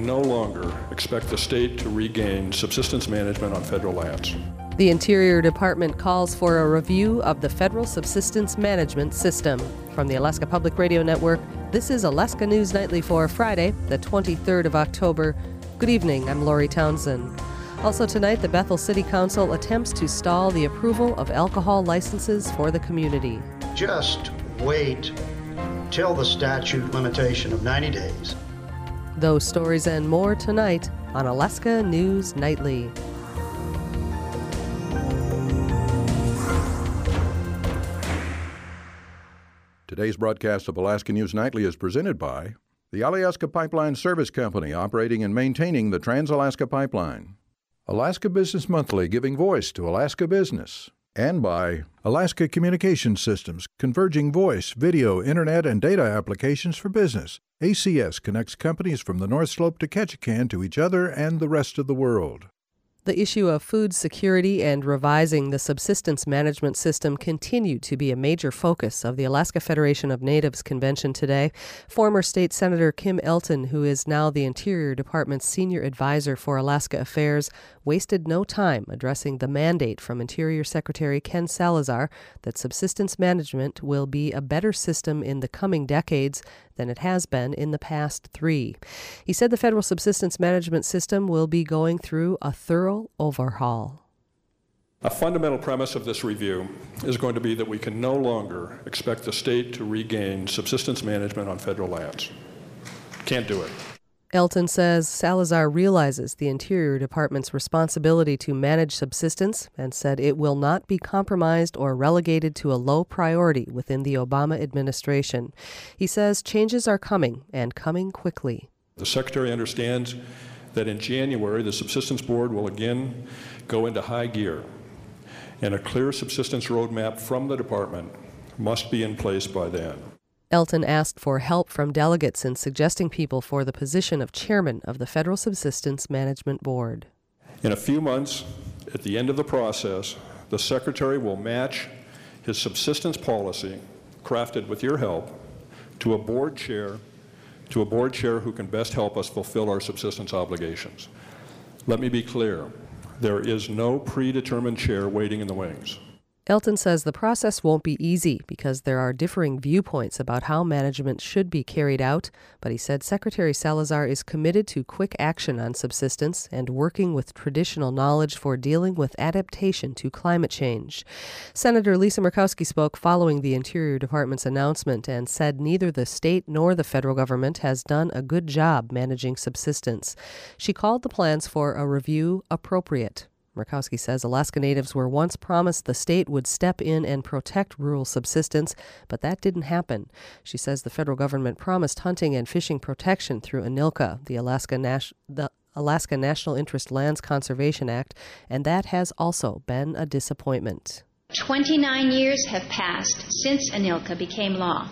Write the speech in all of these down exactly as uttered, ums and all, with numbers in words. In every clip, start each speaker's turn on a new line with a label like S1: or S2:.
S1: can no longer expect the state to regain subsistence management on federal lands.
S2: The Interior Department calls for a review of the federal subsistence management system. From the Alaska Public Radio Network, this is Alaska News Nightly for Friday, the twenty-third of October. Good evening, I'm Lori Townsend. Also tonight, the Bethel City Council attempts to stall the approval of alcohol licenses for the community.
S3: Just wait till the statute limitation of ninety days.
S2: Those stories and more tonight on Alaska News Nightly.
S4: Today's broadcast of Alaska News Nightly is presented by the Alyeska Pipeline Service Company, operating and maintaining the Trans-Alaska Pipeline. Alaska Business Monthly, giving voice to Alaska business. And by Alaska Communication Systems, converging voice, video, internet, and data applications for business. A C S connects companies from the North Slope to Ketchikan to each other and the rest of the world.
S2: The issue of food security and revising the subsistence management system continue to be a major focus of the Alaska Federation of Natives Convention today. Former State Senator Kim Elton, who is now the Interior Department's senior advisor for Alaska Affairs, wasted no time addressing the mandate from Interior Secretary Ken Salazar that subsistence management will be a better system in the coming decades than it has been in the past three. He said the federal subsistence management system will be going through a thorough overhaul.
S1: A fundamental premise of this review is going to be that we can no longer expect the state to regain subsistence management on federal lands. Can't do it.
S2: Elton says Salazar realizes the Interior Department's responsibility to manage subsistence and said it will not be compromised or relegated to a low priority within the Obama administration. He says changes are coming and coming quickly.
S1: The Secretary understands that in January the Subsistence Board will again go into high gear, and a clear subsistence roadmap from the department must be in place by then.
S2: Elton asked for help from delegates in suggesting people for the position of chairman of the Federal Subsistence Management Board.
S1: In a few months, at the end of the process, the Secretary will match his subsistence policy, crafted with your help, to a board chair, to a board chair who can best help us fulfill our subsistence obligations. Let me be clear, there is no predetermined chair waiting in the wings.
S2: Elton says the process won't be easy because there are differing viewpoints about how management should be carried out, but he said Secretary Salazar is committed to quick action on subsistence and working with traditional knowledge for dealing with adaptation to climate change. Senator Lisa Murkowski spoke following the Interior Department's announcement and said neither the state nor the federal government has done a good job managing subsistence. She called the plans for a review appropriate. Murkowski says Alaska Natives were once promised the state would step in and protect rural subsistence, but that didn't happen. She says the federal government promised hunting and fishing protection through ANILCA, the Alaska, Nas- the Alaska National Interest Lands Conservation Act, and that has also been a disappointment.
S5: twenty-nine years have passed since ANILCA became law.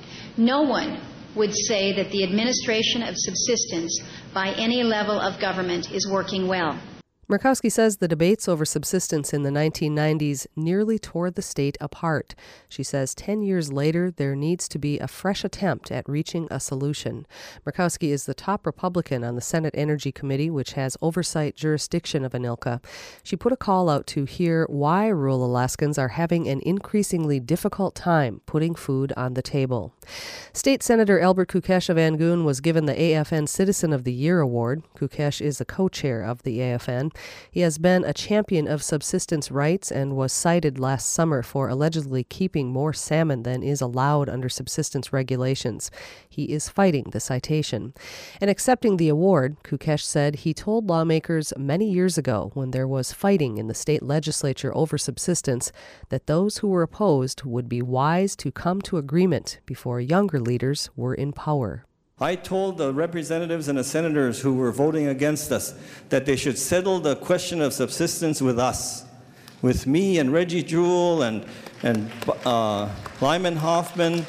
S5: No one would say that the administration of subsistence by any level of government is working well.
S2: Murkowski says the debates over subsistence in the nineteen nineties nearly tore the state apart. She says ten years later, there needs to be a fresh attempt at reaching a solution. Murkowski is the top Republican on the Senate Energy Committee, which has oversight jurisdiction of ANILCA. She put a call out to hear why rural Alaskans are having an increasingly difficult time putting food on the table. State Senator Albert Kukesh of Angoon was given the A F N Citizen of the Year Award. Kukesh is the co-chair of the A F N. He has been a champion of subsistence rights and was cited last summer for allegedly keeping more salmon than is allowed under subsistence regulations. He is fighting the citation. And accepting the award, Kukesh said he told lawmakers many years ago when there was fighting in the state legislature over subsistence that those who were opposed would be wise to come to agreement before younger leaders were in power.
S6: I told the representatives and the senators who were voting against us that they should settle the question of subsistence with us, with me and Reggie Jewell and, and uh, Lyman Hoffman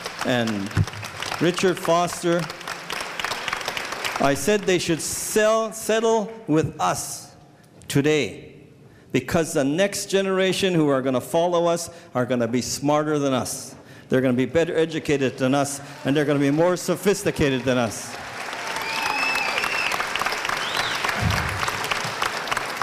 S6: and Richard Foster. I said they should sell, settle with us today because the next generation who are going to follow us are going to be smarter than us. They're going to be better educated than us, and they're going to be more sophisticated than us.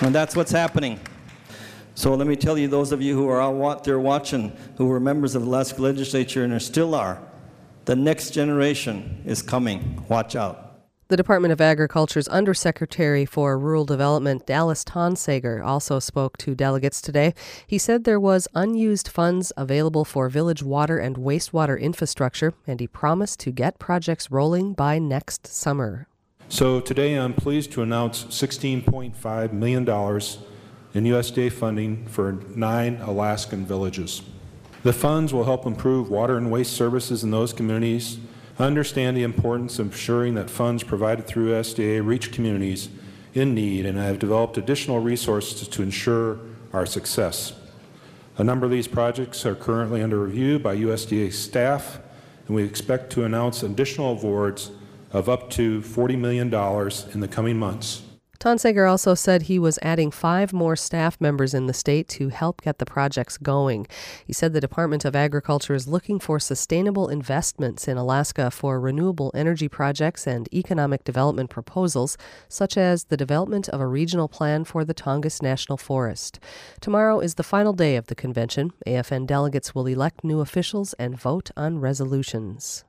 S6: And that's what's happening. So let me tell you, those of you who are out there watching, who were members of the Alaska Legislature and are still are, the next generation is coming. Watch out.
S2: The Department of Agriculture's Undersecretary for Rural Development, Dallas Tonsager, also spoke to delegates today. He said there was unused funds available for village water and wastewater infrastructure, and he promised to get projects rolling by next summer.
S7: So today I'm pleased to announce sixteen point five million dollars in U S D A funding for nine Alaskan villages. The funds will help improve water and waste services in those communities. I understand the importance of ensuring that funds provided through U S D A reach communities in need, and I have developed additional resources to ensure our success. A number of these projects are currently under review by U S D A staff, and we expect to announce additional awards of up to forty million dollars in the coming months.
S2: Tonsager also said he was adding five more staff members in the state to help get the projects going. He said the Department of Agriculture is looking for sustainable investments in Alaska for renewable energy projects and economic development proposals, such as the development of a regional plan for the Tongass National Forest. Tomorrow is the final day of the convention. A F N delegates will elect new officials and vote on resolutions.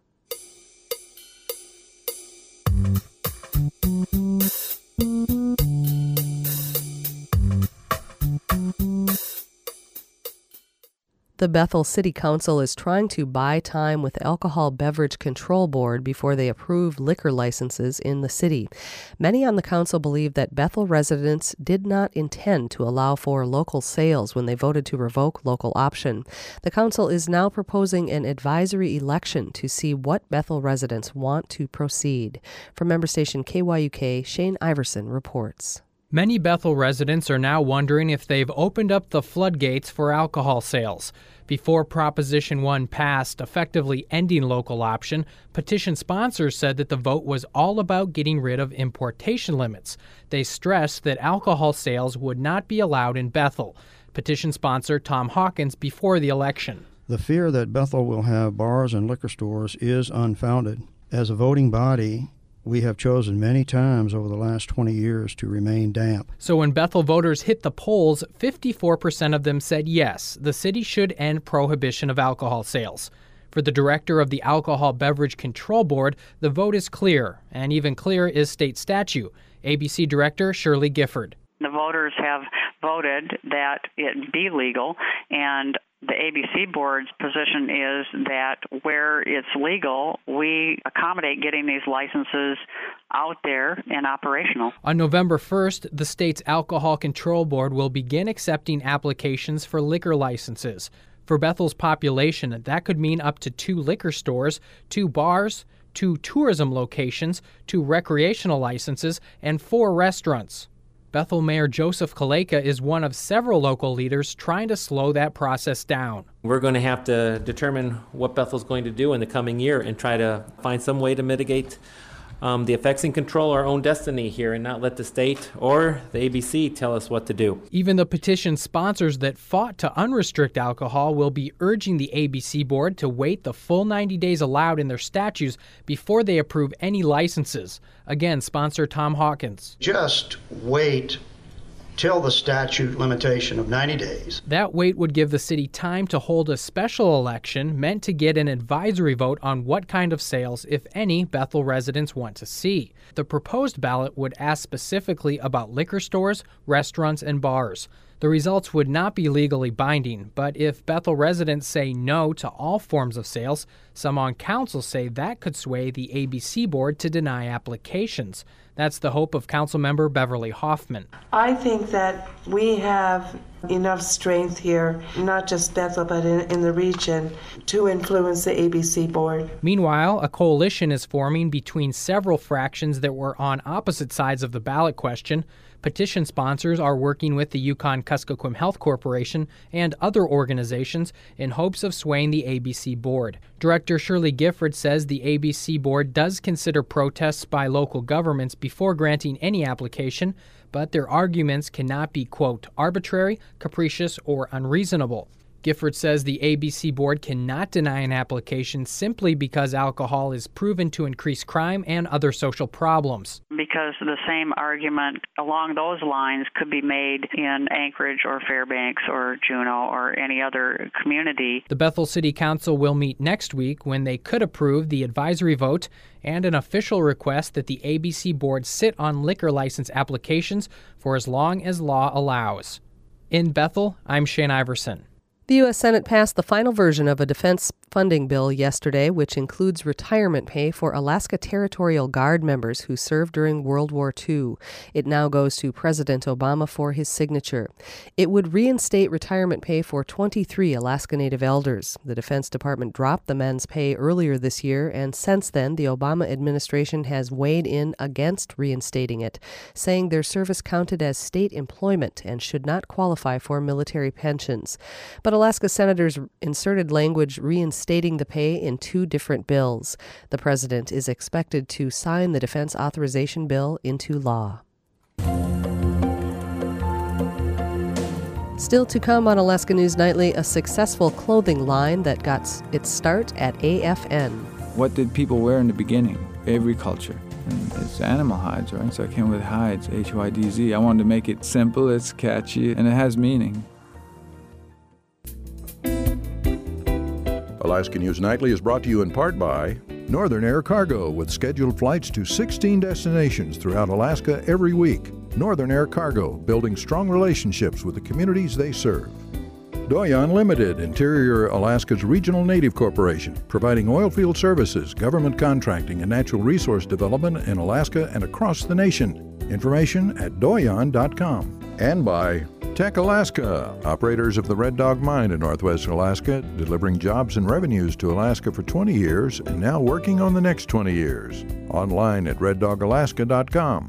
S2: The Bethel City Council is trying to buy time with the Alcohol Beverage Control Board before they approve liquor licenses in the city. Many on the council believe that Bethel residents did not intend to allow for local sales when they voted to revoke local option. The council is now proposing an advisory election to see what Bethel residents want to proceed. From member station K Y U K, Shane Iverson reports.
S8: Many Bethel residents are now wondering if they've opened up the floodgates for alcohol sales. Before Proposition one passed, effectively ending local option, petition sponsors said that the vote was all about getting rid of importation limits. They stressed that alcohol sales would not be allowed in Bethel. Petition sponsor Tom Hawkins before the election.
S9: The fear that Bethel will have bars and liquor stores is unfounded. As a voting body, we have chosen many times over the last twenty years to remain damp.
S8: So when Bethel voters hit the polls, fifty-four percent of them said yes, the city should end prohibition of alcohol sales. For the director of the Alcohol Beverage Control Board, the vote is clear, and even clearer is state statute. A B C Director Shirley Gifford.
S10: The voters have voted that it be legal, and the A B C Board's position is that where it's legal, we accommodate getting these licenses out there and operational.
S8: On November first, the state's Alcohol Control Board will begin accepting applications for liquor licenses. For Bethel's population, that could mean up to two liquor stores, two bars, two tourism locations, two recreational licenses, and four restaurants. Bethel Mayor Joseph Kaleka is one of several local leaders trying to slow that process down.
S11: We're going to have to determine what Bethel's going to do in the coming year and try to find some way to mitigate um, the effects and control our own destiny here and not let the state or the A B C tell us what to do.
S8: Even the petition sponsors that fought to unrestrict alcohol will be urging the A B C board to wait the full ninety days allowed in their statutes before they approve any licenses. Again, sponsor Tom Hawkins.
S3: Just wait till the statute limitation of ninety days.
S8: That wait would give the city time to hold a special election meant to get an advisory vote on what kind of sales, if any, Bethel residents want to see. The proposed ballot would ask specifically about liquor stores, restaurants, and bars. The results would not be legally binding, but if Bethel residents say no to all forms of sales, some on council say that could sway the A B C board to deny applications. That's the hope of Councilmember Beverly Hoffman.
S12: I think that we have enough strength here, not just Bethel, but in, in the region, to influence the A B C board.
S8: Meanwhile, a coalition is forming between several fractions that were on opposite sides of the ballot question. Petition sponsors are working with the Yukon-Kuskokwim Health Corporation and other organizations in hopes of swaying the A B C board. Director Shirley Gifford says the A B C board does consider protests by local governments before granting any application, but their arguments cannot be, quote, arbitrary, capricious, or unreasonable. Gifford says the A B C board cannot deny an application simply because alcohol is proven to increase crime and other social problems.
S10: Because the same argument along those lines could be made in Anchorage or Fairbanks or Juneau or any other community.
S8: The Bethel City Council will meet next week when they could approve the advisory vote and an official request that the A B C board sit on liquor license applications for as long as law allows. In Bethel, I'm Shane Iverson.
S2: The U S Senate passed the final version of a defense funding bill yesterday, which includes retirement pay for Alaska Territorial Guard members who served during World War Two. It now goes to President Obama for his signature. It would reinstate retirement pay for twenty-three Alaska Native elders. The Defense Department dropped the men's pay earlier this year, and since then, the Obama administration has weighed in against reinstating it, saying their service counted as state employment and should not qualify for military pensions. But Alaska senators inserted language reinstating the pay in two different bills. The president is expected to sign the defense authorization bill into law. Still to come on Alaska News Nightly, a successful clothing line that got its start at A F N.
S13: What did people wear in the beginning? Agriculture. And it's animal hides, right? So I came with hides, H Y D Z. I wanted to make it simple, it's catchy, and it has meaning.
S4: Alaska News Nightly is brought to you in part by Northern Air Cargo, with scheduled flights to sixteen destinations throughout Alaska every week. Northern Air Cargo, building strong relationships with the communities they serve. Doyon Limited, Interior Alaska's regional native corporation, providing oil field services, government contracting, and natural resource development in Alaska and across the nation. Information at doyon dot com. And by Tech Alaska, operators of the Red Dog Mine in northwest Alaska, delivering jobs and revenues to Alaska for twenty years and now working on the next twenty years. Online at red dog alaska dot com.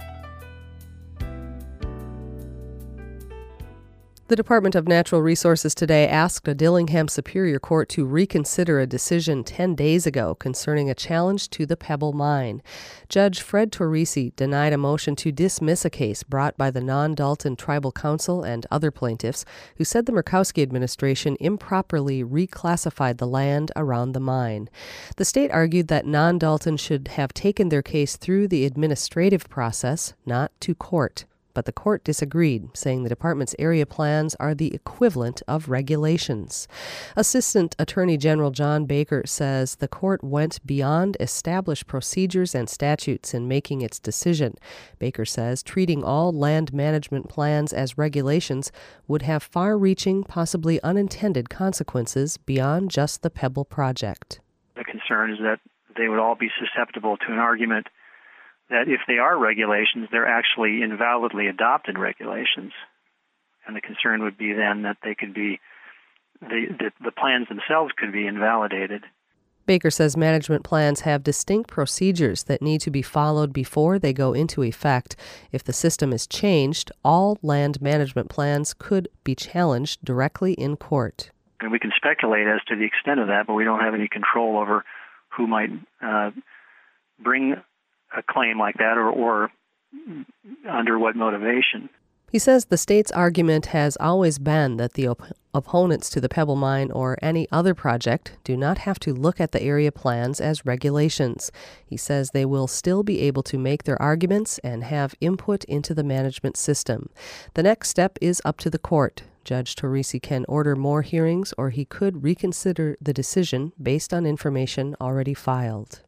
S2: The Department of Natural Resources today asked a Dillingham Superior Court to reconsider a decision ten days ago concerning a challenge to the Pebble Mine. Judge Fred Torrisi denied a motion to dismiss a case brought by the non-Dalton Tribal Council and other plaintiffs who said the Murkowski administration improperly reclassified the land around the mine. The state argued that non-Dalton should have taken their case through the administrative process, not to court. But the court disagreed, saying the department's area plans are the equivalent of regulations. Assistant Attorney General John Baker says the court went beyond established procedures and statutes in making its decision. Baker says treating all land management plans as regulations would have far-reaching, possibly unintended consequences beyond just the Pebble project.
S14: The concern is that they would all be susceptible to an argument that if they are regulations, they're actually invalidly adopted regulations. And the concern would be then that they could be, the, the, the plans themselves could be invalidated.
S2: Baker says management plans have distinct procedures that need to be followed before they go into effect. If the system is changed, all land management plans could be challenged directly in court.
S14: And we can speculate as to the extent of that, but we don't have any control over who might uh, bring a claim like that, or, or under what motivation.
S2: He says the state's argument has always been that the op- opponents to the Pebble Mine or any other project do not have to look at the area plans as regulations. He says they will still be able to make their arguments and have input into the management system. The next step is up to the court. Judge Torrisi can order more hearings, or he could reconsider the decision based on information already filed.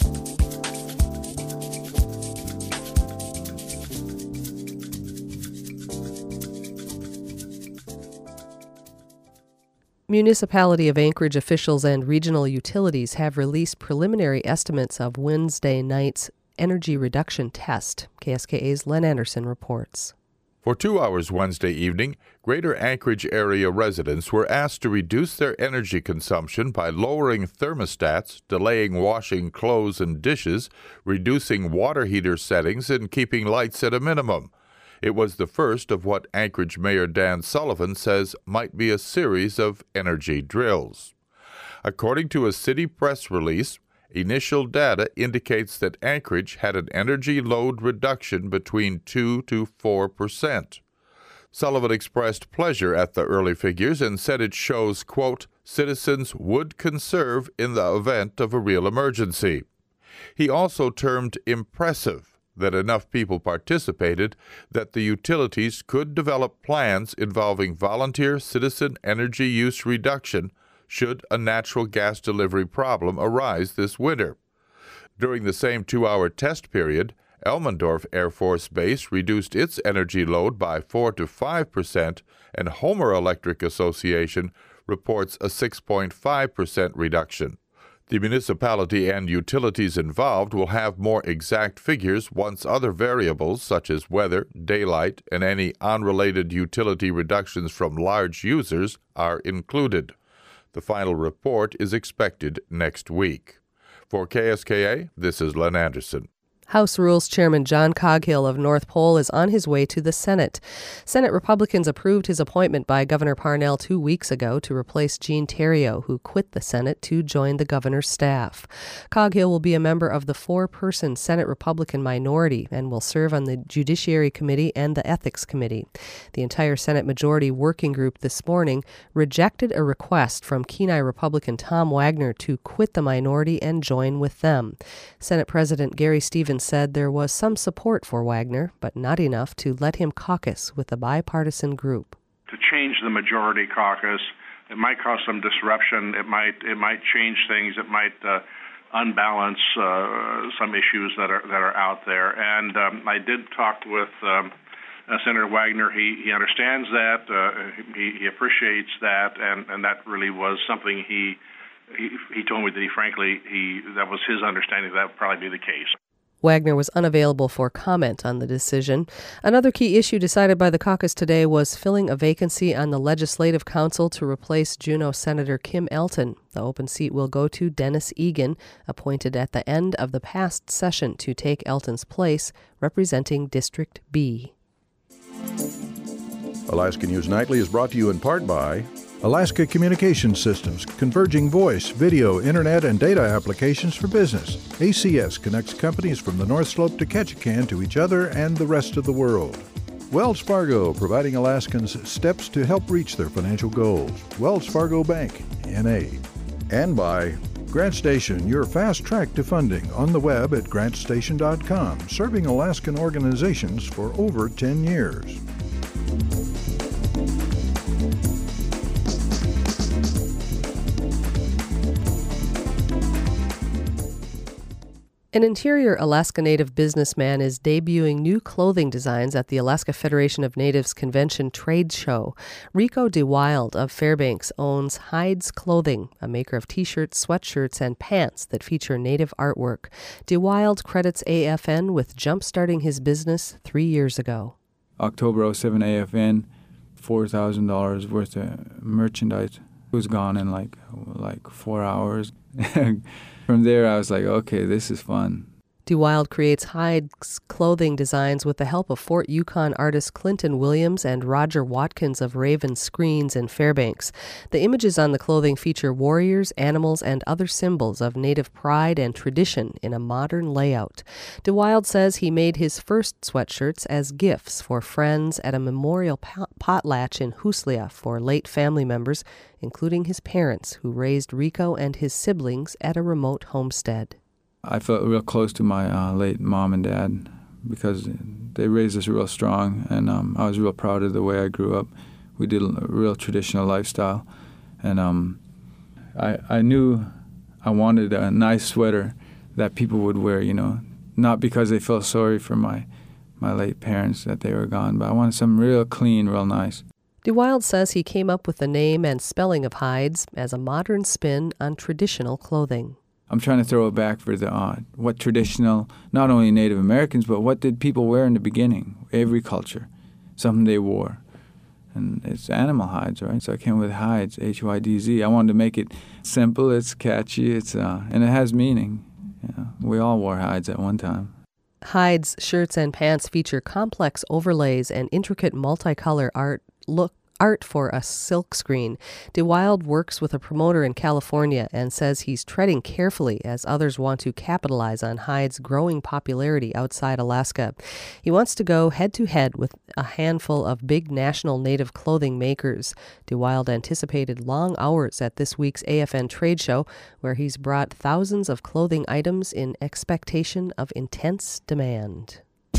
S2: Municipality of Anchorage officials and regional utilities have released preliminary estimates of Wednesday night's energy reduction test. K S K A's Len Anderson reports.
S15: For two hours Wednesday evening, Greater Anchorage area residents were asked to reduce their energy consumption by lowering thermostats, delaying washing clothes and dishes, reducing water heater settings, and keeping lights at a minimum. It was the first of what Anchorage Mayor Dan Sullivan says might be a series of energy drills. According to a city press release, initial data indicates that Anchorage had an energy load reduction between two to four percent. Sullivan expressed pleasure at the early figures and said it shows, quote, citizens would conserve in the event of a real emergency. He also termed impressive that enough people participated that the utilities could develop plans involving volunteer citizen energy use reduction should a natural gas delivery problem arise this winter. During the same two-hour test period, Elmendorf Air Force Base reduced its energy load by four to five percent, and Homer Electric Association reports a six point five percent reduction. The municipality and utilities involved will have more exact figures once other variables such as weather, daylight, and any unrelated utility reductions from large users are included. The final report is expected next week. For K S K A, this is Len Anderson.
S2: House Rules Chairman John Coghill of North Pole is on his way to the Senate. Senate Republicans approved his appointment by Governor Parnell two weeks ago to replace Gene Theriault, who quit the Senate to join the governor's staff. Coghill will be a member of the four-person Senate Republican minority and will serve on the Judiciary Committee and the Ethics Committee. The entire Senate Majority Working Group this morning rejected a request from Kenai Republican Tom Wagner to quit the minority and join with them. Senate President Gary Stevens said there was some support for Wagner, but not enough to let him caucus with the bipartisan group.
S16: To change the majority caucus, it might cause some disruption. It might it might change things. It might uh, unbalance uh, some issues that are that are out there. And um, I did talk with um, uh, Senator Wagner. He he understands that. Uh, he, he appreciates that, and, and that really was something he, he he told me that he frankly he that was his understanding that would probably be the case.
S2: Wagner was unavailable for comment on the decision. Another key issue decided by the caucus today was filling a vacancy on the Legislative Council to replace Juneau Senator Kim Elton. The open seat will go to Dennis Egan, appointed at the end of the past session to take Elton's place, representing District B.
S4: Alaska News Nightly is brought to you in part by Alaska Communications Systems, converging voice, video, internet, and data applications for business. A C S connects companies from the North Slope to Ketchikan to each other and the rest of the world. Wells Fargo, providing Alaskans steps to help reach their financial goals. Wells Fargo Bank, N A. And by GrantStation, your fast track to funding on the web at grant station dot com, serving Alaskan organizations for over ten years.
S2: An interior Alaska Native businessman is debuting new clothing designs at the Alaska Federation of Natives Convention Trade Show. Rico DeWild of Fairbanks owns Hides Clothing, a maker of t-shirts, sweatshirts, and pants that feature Native artwork. DeWild credits A F N with jump-starting his business three years ago.
S13: October oh seven A F N, four thousand dollars worth of merchandise. It was gone in like like four hours. From there, I was like, okay, this is fun.
S2: DeWild creates Hides clothing designs with the help of Fort Yukon artists Clinton Williams and Roger Watkins of Raven Screens in Fairbanks. The images on the clothing feature warriors, animals, and other symbols of Native pride and tradition in a modern layout. DeWild says he made his first sweatshirts as gifts for friends at a memorial potlatch in Huslia for late family members, including his parents, who raised Rico and his siblings at a remote homestead.
S13: I felt real close to my uh, late mom and dad because they raised us real strong, and um, I was real proud of the way I grew up. We did a real traditional lifestyle, and um, I, I knew I wanted a nice sweater that people would wear, you know, not because they felt sorry for my, my late parents that they were gone, but I wanted something real clean, real nice.
S2: DeWild says he came up with the name and spelling of Hides as a modern spin on traditional clothing.
S13: I'm trying to throw it back for the uh, what traditional, not only Native Americans, but what did people wear in the beginning? Every culture, something they wore. And it's animal hides, right? So I came with Hides, H Y D Z. I wanted to make it simple, it's catchy, it's uh, and it has meaning. You know, we all wore hides at one time.
S2: Hides shirts and pants feature complex overlays and intricate multicolor art look art for a silkscreen. DeWild works with a promoter in California and says he's treading carefully as others want to capitalize on Hyde's growing popularity outside Alaska. He wants to go head-to-head with a handful of big national native clothing makers. DeWild anticipated long hours at this week's A F N trade show, where he's brought thousands of clothing items in expectation of intense demand.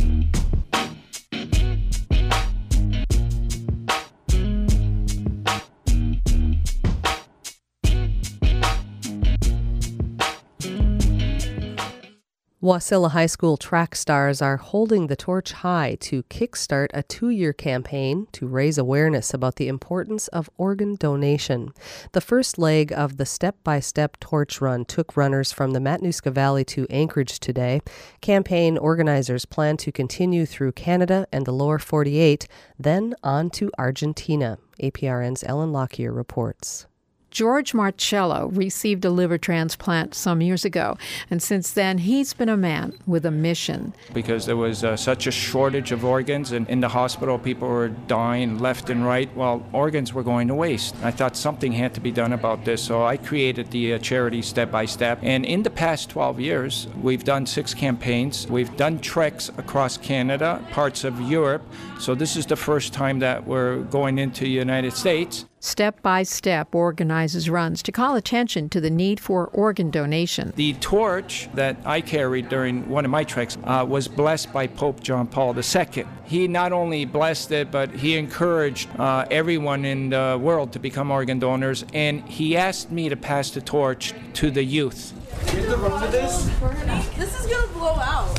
S2: Wasilla High School track stars are holding the torch high to kickstart a two-year campaign to raise awareness about the importance of organ donation. The first leg of the step-by-step torch run took runners from the Matanuska Valley to Anchorage today. Campaign organizers plan to continue through Canada and the lower forty-eight, then on to Argentina. A P R N's Ellen Lockyer reports.
S17: George Marcello received a liver transplant some years ago, and since then he's been a man with a mission.
S18: Because there was uh, such a shortage of organs, and in the hospital people were dying left and right while organs were going to waste. I thought something had to be done about this, so I created the uh, charity Step by Step. And in the past twelve years, we've done six campaigns. We've done treks across Canada, parts of Europe, so this is the first time that we're going into the United States.
S17: Step by Step organizes runs to call attention to the need for organ donation.
S18: The torch that I carried during one of my treks uh, was blessed by Pope John Paul the Second. He not only blessed it, but he encouraged uh, everyone in the world to become organ donors, and he asked me to pass the torch to the youth.
S19: Here's the room for this. This is going to blow out.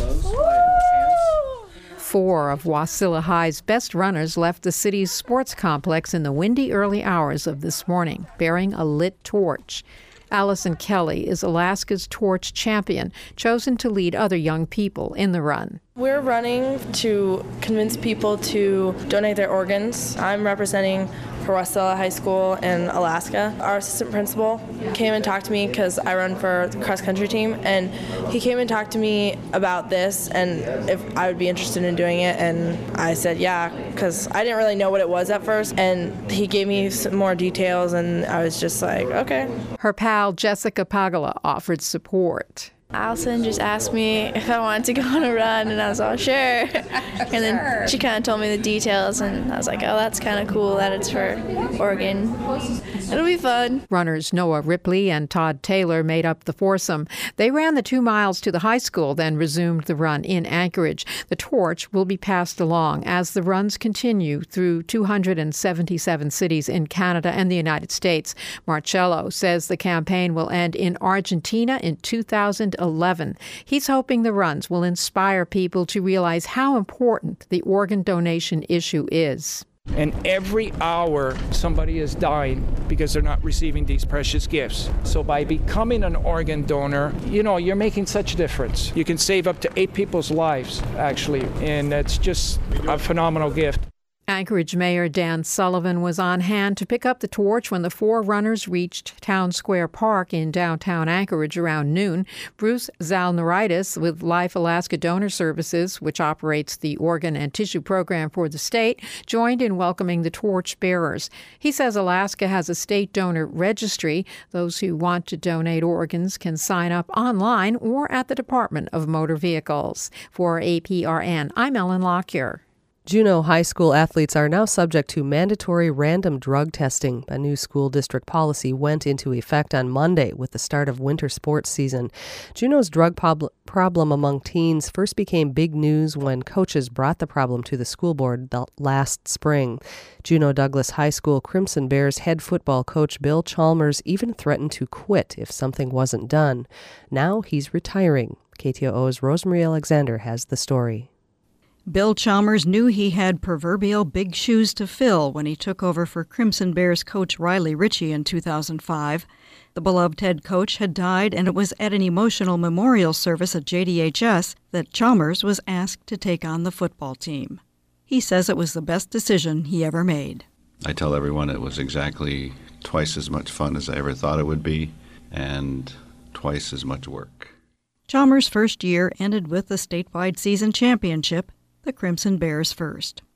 S17: Four of Wasilla High's best runners left the city's sports complex in the windy early hours of this morning, bearing a lit torch. Allison Kelly is Alaska's torch champion, chosen to lead other young people in the run.
S20: We're running to convince people to donate their organs. I'm representing for Wasilla High School in Alaska. Our assistant principal came and talked to me because I run for the cross-country team, and he came and talked to me about this and if I would be interested in doing it, and I said yeah, because I didn't really know what it was at first, and he gave me some more details, and I was just like, okay.
S17: Her pal Jessica Pagala offered support.
S21: Allison just asked me if I wanted to go on a run, and I was all sure. And then she kind of told me the details, and I was like, oh, that's kind of cool that it's for Oregon. It'll be fun.
S17: Runners Noah Ripley and Todd Taylor made up the foursome. They ran the two miles to the high school, then resumed the run in Anchorage. The torch will be passed along as the runs continue through two hundred seventy-seven cities in Canada and the United States. Marcello says the campaign will end in Argentina in two thousand eleven. He's hoping the runs will inspire people to realize how important the organ donation issue is.
S18: And every hour somebody is dying because they're not receiving these precious gifts. So by becoming an organ donor, you know, you're making such a difference. You can save up to eight people's lives, actually, and that's just a phenomenal gift.
S17: Anchorage Mayor Dan Sullivan was on hand to pick up the torch when the four runners reached Town Square Park in downtown Anchorage around noon. Bruce Zalnaritis with Life Alaska Donor Services, which operates the organ and tissue program for the state, joined in welcoming the torch bearers. He says Alaska has a state donor registry. Those who want to donate organs can sign up online or at the Department of Motor Vehicles. For A P R N, I'm Ellen Lockyer.
S2: Juneau High School athletes are now subject to mandatory random drug testing. A new school district policy went into effect on Monday with the start of winter sports season. Juneau's drug prob- problem among teens first became big news when coaches brought the problem to the school board last spring. Juneau Douglas High School Crimson Bears head football coach Bill Chalmers even threatened to quit if something wasn't done. Now he's retiring. K T O O's Rosemarie Alexander has the story.
S22: Bill Chalmers knew he had proverbial big shoes to fill when he took over for Crimson Bears coach Riley Ritchie in two thousand five. The beloved head coach had died, and it was at an emotional memorial service at J D H S that Chalmers was asked to take on the football team. He says it was the best decision he ever made.
S23: I tell everyone it was exactly twice as much fun as I ever thought it would be, and twice as much work.
S22: Chalmers' first year ended with the statewide season championship, the Crimson Bears' first.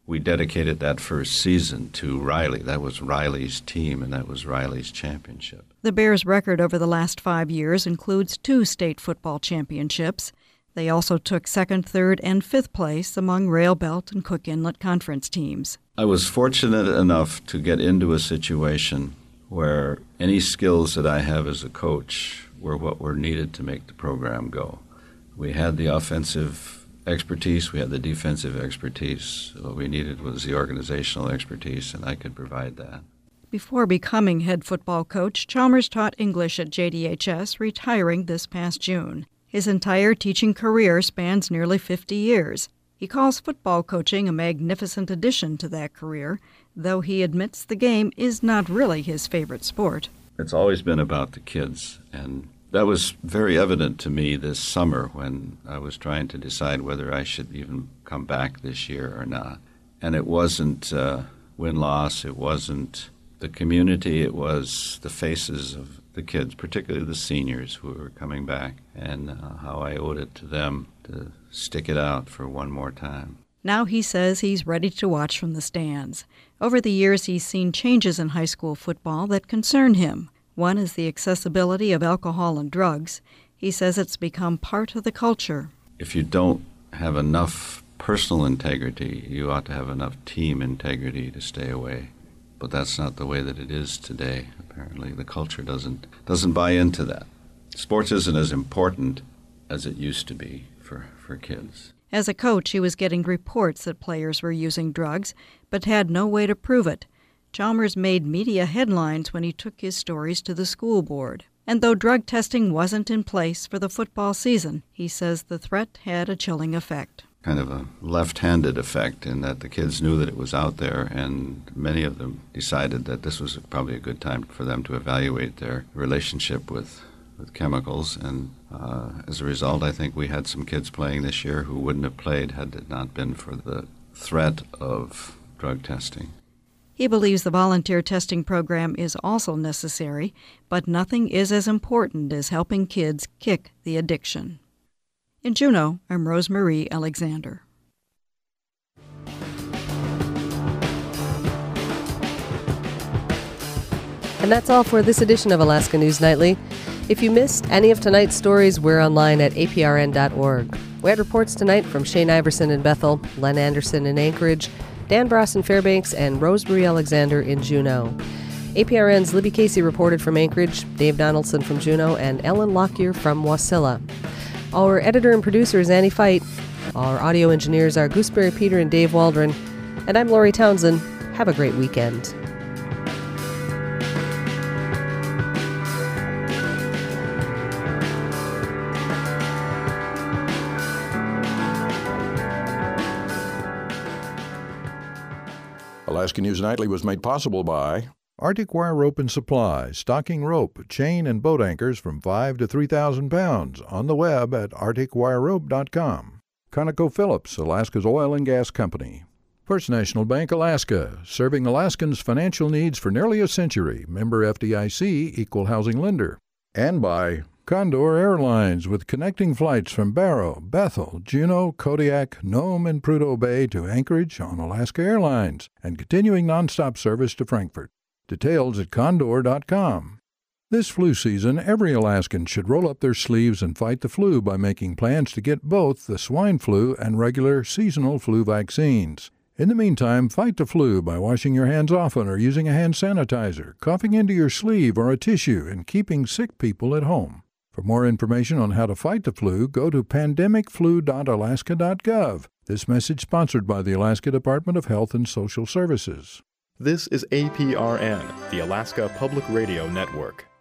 S23: We dedicated that first season to Riley. That was Riley's team, and that was Riley's championship.
S22: The Bears' record over the last five years includes two state football championships. They also took second, third, and fifth place among Rail Belt and Cook Inlet Conference teams.
S23: I was fortunate enough to get into a situation where any skills that I have as a coach were what were needed to make the program go. We had the offensive expertise, we had the defensive expertise. What we needed was the organizational expertise, and I could provide that.
S22: Before becoming head football coach, Chalmers taught English at J D H S, retiring this past June. His entire teaching career spans nearly fifty years. He calls football coaching a magnificent addition to that career, though he admits the game is not really his favorite sport.
S23: It's always been about the kids, and that was very evident to me this summer when I was trying to decide whether I should even come back this year or not. And it wasn't uh, win-loss, it wasn't the community, it was the faces of the kids, particularly the seniors who were coming back, and uh, how I owed it to them to stick it out for one more time.
S22: Now he says he's ready to watch from the stands. Over the years, he's seen changes in high school football that concern him. One is the accessibility of alcohol and drugs. He says it's become part of the culture.
S23: If you don't have enough personal integrity, you ought to have enough team integrity to stay away. But that's not the way that it is today. Apparently, the culture doesn't doesn't buy into that. Sports isn't as important as it used to be for, for kids.
S22: As a coach, he was getting reports that players were using drugs, but had no way to prove it. Chalmers made media headlines when he took his stories to the school board. And though drug testing wasn't in place for the football season, he says the threat had a chilling effect.
S23: Kind of a left-handed effect in that the kids knew that it was out there, and many of them decided that this was probably a good time for them to evaluate their relationship with, with chemicals. And uh, as a result, I think we had some kids playing this year who wouldn't have played had it not been for the threat of drug testing.
S22: He believes the volunteer testing program is also necessary, but nothing is as important as helping kids kick the addiction. In Juneau, I'm Rosemarie Alexander.
S2: And that's all for this edition of Alaska News Nightly. If you missed any of tonight's stories, we're online at A P R N dot org. We had reports tonight from Shane Iverson in Bethel, Len Anderson in Anchorage, Dan Bross in Fairbanks, and Rosemarie Alexander in Juneau. A P R N's Libby Casey reported from Anchorage, Dave Donaldson from Juneau, and Ellen Lockyer from Wasilla. Our editor and producer is Annie Fight. Our audio engineers are Gooseberry Peter and Dave Waldron. And I'm Lori Townsend. Have a great weekend.
S4: Alaska News Nightly was made possible by Arctic Wire Rope and Supply, stocking rope, chain, and boat anchors from five to three thousand pounds on the web at arctic wire rope dot com. ConocoPhillips, Alaska's oil and gas company. First National Bank Alaska, serving Alaskans' financial needs for nearly a century. Member F D I C, equal housing lender. And by Condor Airlines, with connecting flights from Barrow, Bethel, Juneau, Kodiak, Nome, and Prudhoe Bay to Anchorage on Alaska Airlines, and continuing nonstop service to Frankfurt. Details at condor dot com. This flu season, every Alaskan should roll up their sleeves and fight the flu by making plans to get both the swine flu and regular seasonal flu vaccines. In the meantime, fight the flu by washing your hands often or using a hand sanitizer, coughing into your sleeve or a tissue, and keeping sick people at home. For more information on how to fight the flu, go to pandemic flu dot alaska dot gov. This message sponsored by the Alaska Department of Health and Social Services.
S1: This is A P R N, the Alaska Public Radio Network.